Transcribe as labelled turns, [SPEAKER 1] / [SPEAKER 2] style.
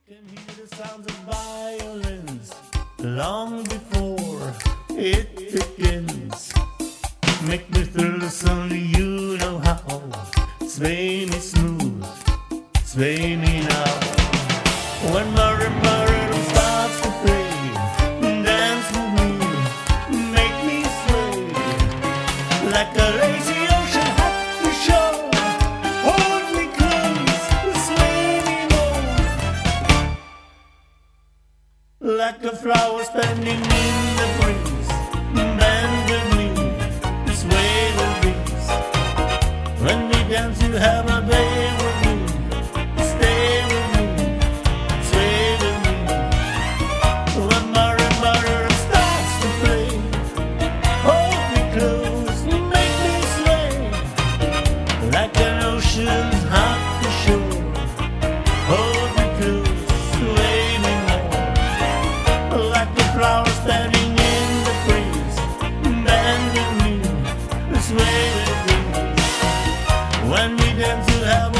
[SPEAKER 1] can hear the sounds of violins long before it begins. Make me thrill the song, you know how. Sway me smooth, sway me now. When my rhythm starts to play, dance with me, make me sway like a lazy ocean at the shore. Hold me close, sway me more, like a flower standing in the breeze. Bend with me, sway the breeze. When we dance, you have a day with me. Stay with me, sway with me. When my rhythm starts to play, hold me close, make me sway like an ocean's hot to shore. Hold me close, sway me more, like a flower standing in the breeze. Bend with me, sway with me. When we dance, you have